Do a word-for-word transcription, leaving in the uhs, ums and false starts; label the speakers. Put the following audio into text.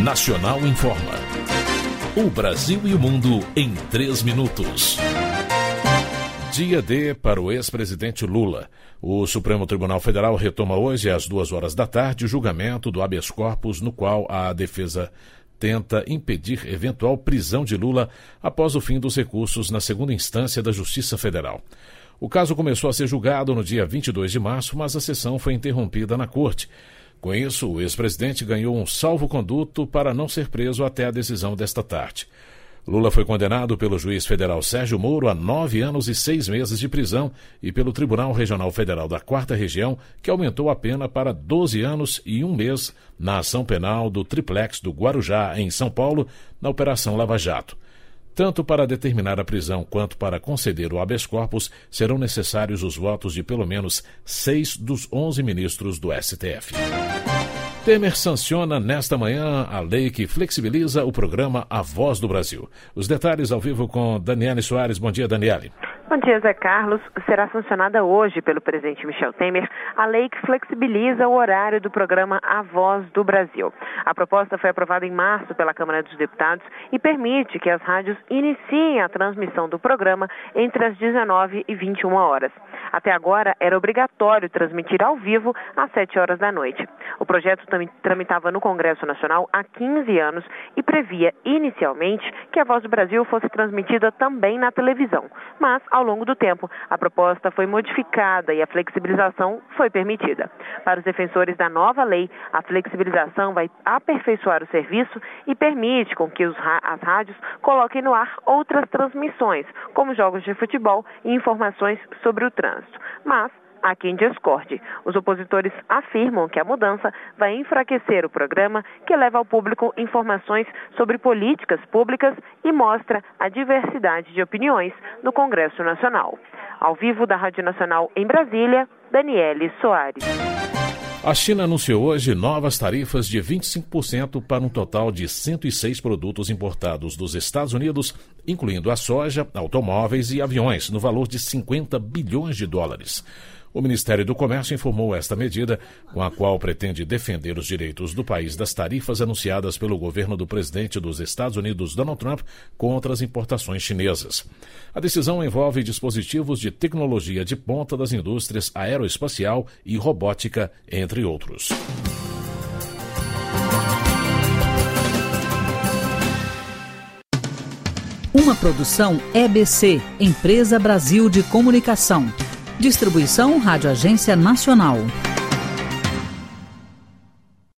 Speaker 1: Nacional Informa. O Brasil e o mundo em três minutos. Dia D para o ex-presidente Lula. O Supremo Tribunal Federal retoma hoje, às duas horas da tarde, o julgamento do habeas corpus, no qual a defesa tenta impedir eventual prisão de Lula após o fim dos recursos na segunda instância da Justiça Federal. O caso começou a ser julgado no dia vinte e dois de março, mas a sessão foi interrompida na Corte. Com isso, o ex-presidente ganhou um salvo-conduto para não ser preso até a decisão desta tarde. Lula foi condenado pelo juiz federal Sérgio Moro a nove anos e seis meses de prisão e pelo Tribunal Regional Federal da Quarta Região, que aumentou a pena para doze anos e um mês na ação penal do Triplex do Guarujá, em São Paulo, na Operação Lava Jato. Tanto para determinar a prisão quanto para conceder o habeas corpus, serão necessários os votos de pelo menos seis dos onze ministros do S T F. Temer sanciona nesta manhã a lei que flexibiliza o programa A Voz do Brasil. Os detalhes ao vivo com Daniele Soares. Bom dia, Daniele.
Speaker 2: Bom dia, Zé Carlos. Será sancionada hoje pelo presidente Michel Temer a lei que flexibiliza o horário do programa A Voz do Brasil. A proposta foi aprovada em março pela Câmara dos Deputados e permite que as rádios iniciem a transmissão do programa entre as dezenove e vinte e uma horas. Até agora, era obrigatório transmitir ao vivo às sete horas da noite. O projeto tramitava no Congresso Nacional há quinze anos e previa, inicialmente, que a Voz do Brasil fosse transmitida também na televisão. Mas, ao longo do tempo, a proposta foi modificada e a flexibilização foi permitida. Para os defensores da nova lei, a flexibilização vai aperfeiçoar o serviço e permite com que os, as rádios coloquem no ar outras transmissões, como jogos de futebol e informações sobre o trânsito. Mas há quem discorde. Os opositores afirmam que a mudança vai enfraquecer o programa, que leva ao público informações sobre políticas públicas e mostra a diversidade de opiniões no Congresso Nacional. Ao vivo da Rádio Nacional em Brasília, Daniele Soares.
Speaker 1: A China anunciou hoje novas tarifas de vinte e cinco por cento para um total de cento e seis produtos importados dos Estados Unidos, incluindo a soja, automóveis e aviões, no valor de cinquenta bilhões de dólares. O Ministério do Comércio informou esta medida, com a qual pretende defender os direitos do país das tarifas anunciadas pelo governo do presidente dos Estados Unidos, Donald Trump, contra as importações chinesas. A decisão envolve dispositivos de tecnologia de ponta das indústrias aeroespacial e robótica, entre outros.
Speaker 3: Uma produção E B C, Empresa Brasil de Comunicação. Distribuição Rádio Agência Nacional.